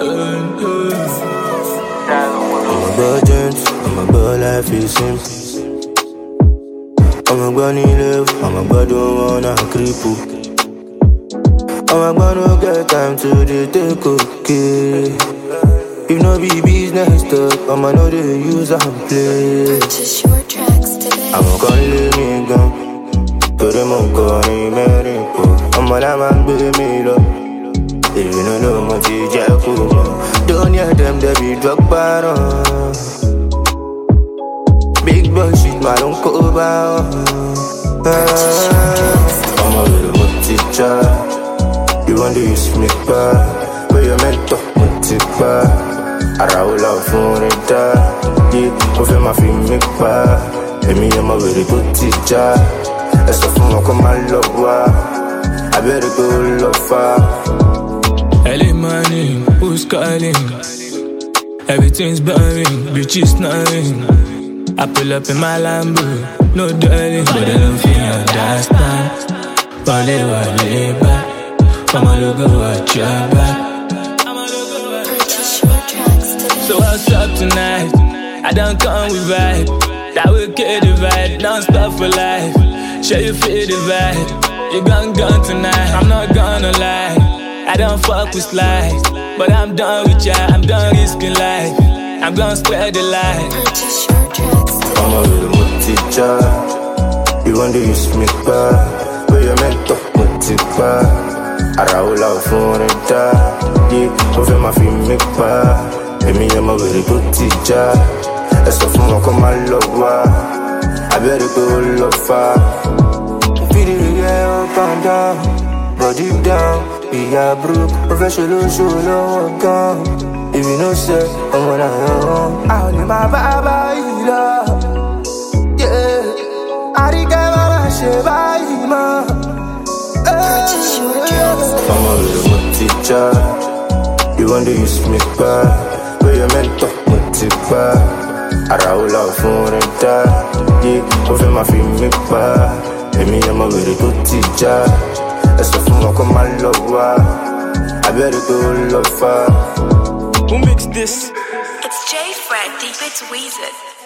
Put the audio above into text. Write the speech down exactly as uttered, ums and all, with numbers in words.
I'm a virgin, I'm a bird life is simple. I'm a bunny live, I'm a bird don't wanna cripple. I'm a gonna get time to the take okay. If no be business talk, I'ma know they use and play. Purchase your tracks today. I'ma call me gun, put him on calling America. I'ma let man be me love. If you don't know much, you just go. Don't hear them, they be drug baron. Big boy shit, man, don't cover. I'm a little teacher. You want to use me back, but you meant to multiply. I roll out for it, yeah. Go for my film, make back. And me, I'm a very good teacher. That's the phone, I come my love. I better go love far. Early morning, who's calling? Everything's burning, bitches snoring. I pull up in my Lambo, no darling, but I don't feel understand. But they were laid back. I'ma look at your back. Purchase your tracks today. So what's up tonight? I don't come with vibe. That will kill the vibe, non-stop for life. Sure you feel the vibe. You gon' gun tonight, I'm not gonna lie. I don't fuck with lies, but I'm done with ya. I'm done risking life. I'm gonna spread the light. Purchase your tracks today. I'm a little teacher. You want to use me back, but you meant to multiply. I roll out for it, yeah. Go for my film, make back. And me, I'm a very good teacher. That's the phone, I come my lover. I better go love far. Feel it, yeah, up and down. But deep down, we are broke. Professional, show no gun. If you know, sir, I'm on my own. I only my baba, yeah. I think I'm a sheba, Purchase your tracks today. I'm a little teacher. You want to use me back, but you meant to multiply. I roll out for it, yeah. Go for my film, make back. And me, I'm a very good teacher. That's the phone, I come my lover. I better go love far. Who mixed this? It's J Fred, Deep It's Weezer.